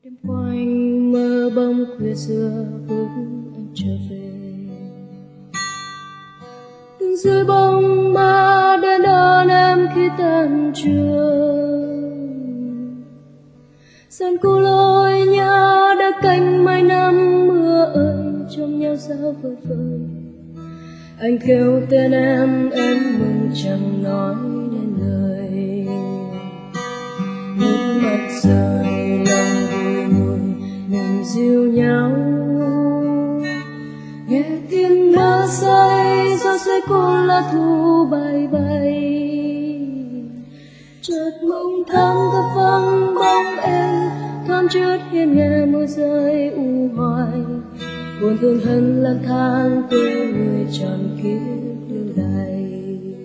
Đêm qua anh mơ bóng khuya xưa bước anh trở về, đứng dưới bóng ma đến đón em khi tan trường. Dàn cô lối nhớ đã canh mấy năm mưa ơi trong nhau sao vơi vơi. Anh kêu tên em mừng chẳng nói nên lời. Nước mắt rơi lòng vui vui mình dìu nhau, nghe tiếng mưa rơi gió rơi cuốn lá thu bay bay. Chợt mộng thắm thấp vắng bóng em thoáng chút hiên nghe mưa rơi u hoài, buồn thương hận lang thang quê người tròn kia.